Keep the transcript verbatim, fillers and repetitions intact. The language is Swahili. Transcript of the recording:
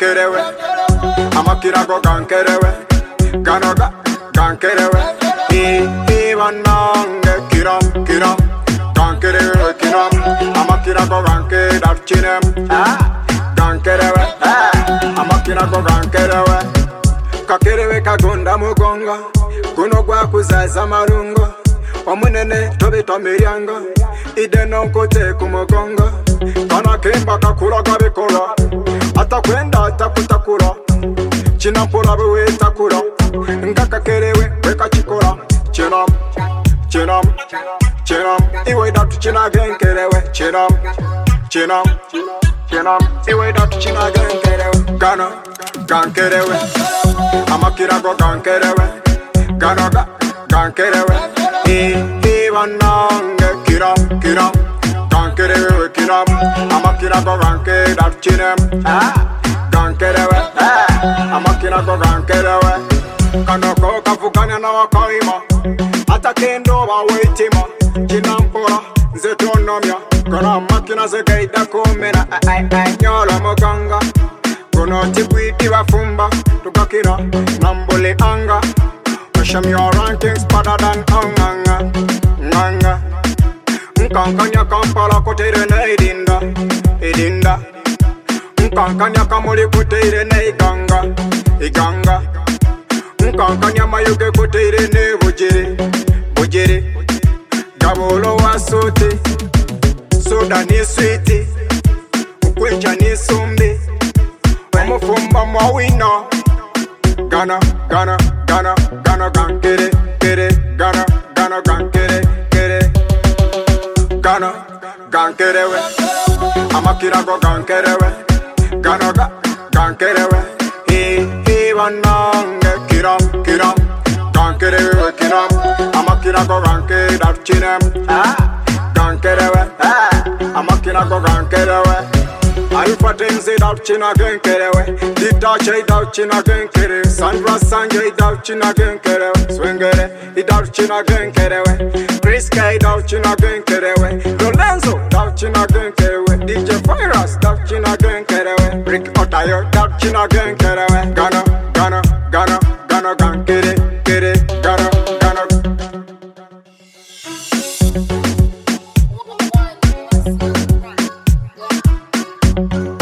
gankerewe. Amakira go gankerewe. Ganoga gankerewe. E e wanange kiram kiram. Gankerewe kiram. Amakira go ganke darchinem. Ah gankerewe. Ah amakira go gankerewe. Kakerewe kagunda mugonga. Kuno gwa kuzaza marungo. Omunene tobe tomiryango. Ide nonkote kumugonga. Kana kemba kakula gabikola. Atakwenda atakutakura. Chinampura bewe takura. Ngaka kerewe weka chikola. Chinam, chinam, chinam. Iwe datu china genkerewe. Chinam, chinam, chinam. Iwe datu china genkerewe. Gana, gankerewe. Amakira go gankerewe. Gana ga, gankerewe. E, e wanange kiram, kiram. Gankerewe kiram. Amakira go ganke darchinem. Ah, gankerewe. Ah, amakira go gankerewe. Kanoko kafukanya na wakaima. Ata kendo wa weitima. Chinampura nzetonomya. Kana makina zegaida kumena. Ay ay nyola muganga. Kuno tibwiti wafumba. Tukakira nambole anga. Show me your rankings better than Anganga, Nganga. Nkankanya kampala kotere na idinda, idinda. Nkankanya kamuli kotere na iganga, iganga. Nkankanya mayuge kotere ne bujiri, bujiri. Gabolo wa sote, soda ni sweeti. Ukwecha ni sumbi, omufumba mwawina. Gana, Gana, Gana, Gana, gankere, kere, Gana, Gana, gankere, kere, Gana, gankerewe. Amakira go gankerewe. Gana ga, gankerewe. He, he wanange kiram, kiram. Gankerewe kiram. Amakira go ganke darchinem. Ah, gankerewe. Ah, amakira go gankerewe. Alpha Tenzi Dauchina Genkerewe, Dita Chay Dauchina Genkere, Sandra Sanjay Dauchina Genkere, Swingere, Idauchina Genkerewe, Chris K Dauchina Genkerewe, Lorenzo Dauchina Genkerewe, D J Virus Dauchina Genkerewe, Rick Otayo Dauchina Genkerewe, Gana, Gana, Gana, Gana Gankere, Kere, Gana, Gana.